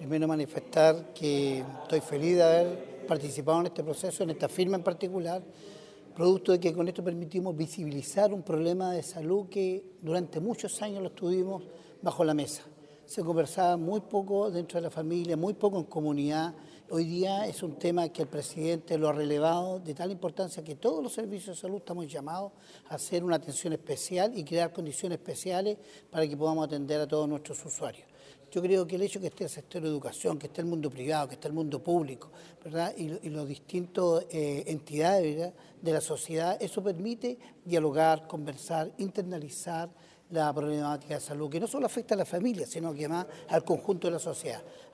Primero manifestar que estoy feliz de haber participado en este proceso, en esta firma en particular, producto de que con esto permitimos visibilizar un problema de salud que durante muchos años lo estuvimos bajo la mesa. Se conversaba muy poco dentro de la familia, muy poco en comunidad. Hoy día es un tema que el presidente lo ha relevado de tal importancia que todos los servicios de salud estamos llamados a hacer una atención especial y crear condiciones especiales para que podamos atender a todos nuestros usuarios. Yo creo que el hecho que esté el sector de educación, que esté el mundo privado, que esté el mundo público, ¿verdad? Y los distintos entidades, ¿verdad?, de la sociedad, eso permite dialogar, conversar, internalizar la problemática de salud, que no solo afecta a la familia, sino que además al conjunto de la sociedad.